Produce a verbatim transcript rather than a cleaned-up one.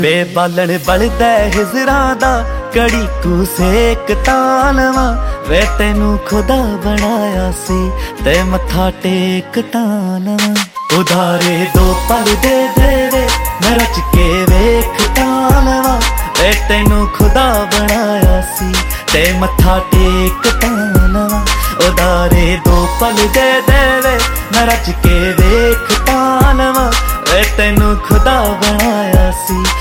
ਵੇ ਬਾਲਣ ਬਲਦਾ ਹਿਜਰਾਂ ਦਾ ਕੜੀ ਕੂ ਸੇਕ ਤਾਂ ਲਵਾਂ। ਵੇ ਤੈਨੂੰ ਖੁਦਾ ਬਣਾਇਆ ਸੀ ਤੇ ਮੱਥਾ ਟੇਕ ਤਾਂ ਲਵਾਂ। ਉਧਾਰੇ ਦੋ ਪਲ ਦੇ ਦੇ ਵੇ ਮੈਂ ਰਚ ਕੇ ਵੇਖ ਤਾਂ ਲਵਾਂ। ਵੇ ਤੈਨੂੰ ਖੁਦਾ ਬਣਾਇਆ ਸੀ ਤੇ ਮੱਥਾ ਟੇਕ ਤਾਂ ਲਵਾਂ। ਉਧਾਰੇ ਦੋ ਪਲ ਦੇ ਦੇ ਵੇ ਮੈਂ ਰਚ ਕੇ ਵੇਖ ਤਾਂ ਲਵਾਂ। ਵੇ ਤੈਨੂੰ ਖੁਦਾ ਬਣਾਇਆ ਸੀ